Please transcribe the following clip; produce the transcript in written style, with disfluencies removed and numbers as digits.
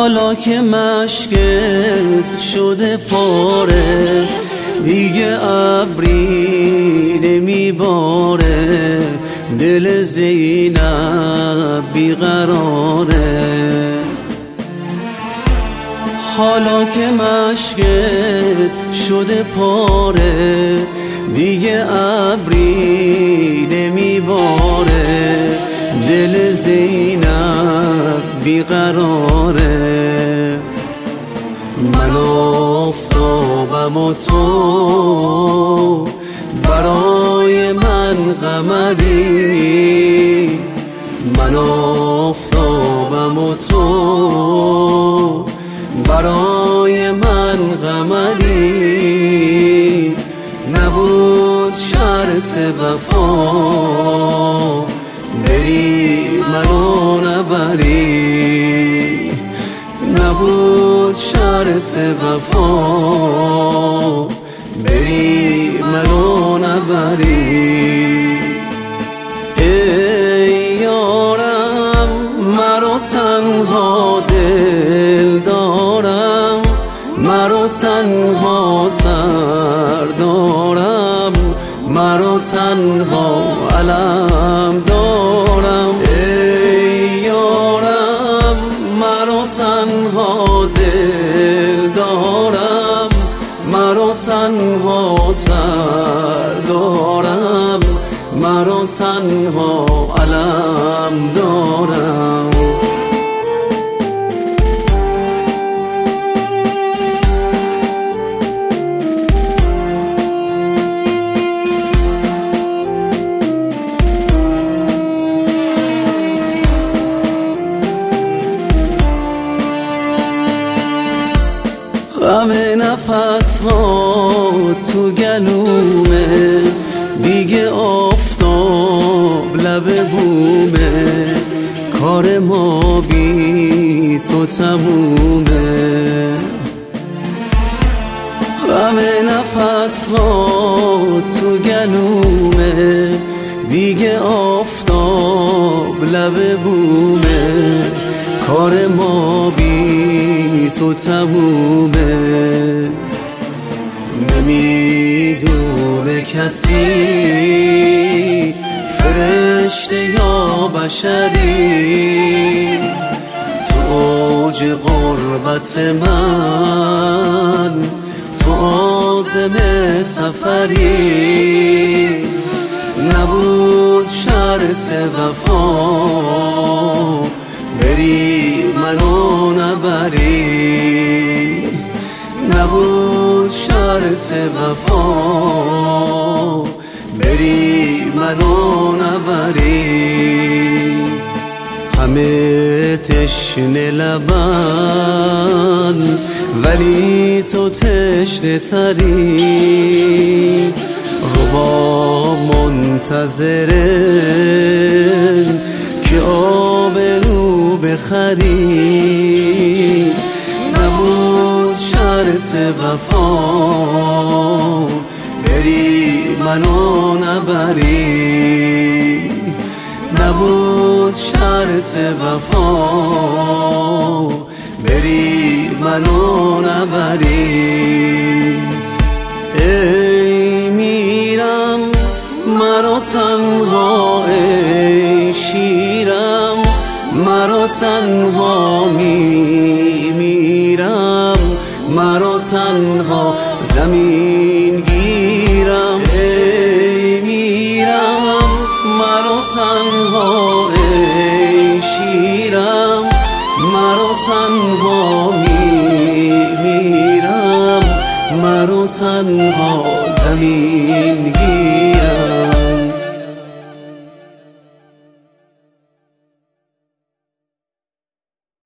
حالا که مشکت شده پاره، دیگه ابری نمیباره، دل زینب بیقراره. حالا که مشکت شده پاره، دیگه ابری نمیباره، دل زینب بیقراره. من آفتابم و تو برای من قمری، من آفتابم و تو برای من قمری. نبود شرط وفا بری منو نبری، نبود شرط وفا بری منو نبری. ای یارم مرا تنها دل دارم، مرا تنها سر دارم، مرا تنها علم دارم. ای یارم مرا تنها دل دارم، مرا تنها سر دارم، مرا تنها علم دارم. غم نفس ها تو گلومه، دیگه آفتاب لب بومه، کار ما بی تو تمومه. غم نفس ها تو گلومه، دیگه آفتاب لب بومه، کار ما بی تو تمومه. نمیدونه کسی فرشته یا بشری، تو اوج غربت من تو عازم سفری. نبود شرط وفا بری منو نبری، نبود شرط وفا بری منو نبری. همه تشنه لبن ولی تو تشنه تری، ربا منتظره که آبرو بخری. نبود شرط وفا بری منو نبری، نبود شرط وفا بری منو نبری. ای میرم مرا تنها، ای شیرم مرا تنها میمیرم، مرا تنها زمین گیرم. ای میرم مرا تنها، ای شیرم مرا تنها میمیرم، مرا تنها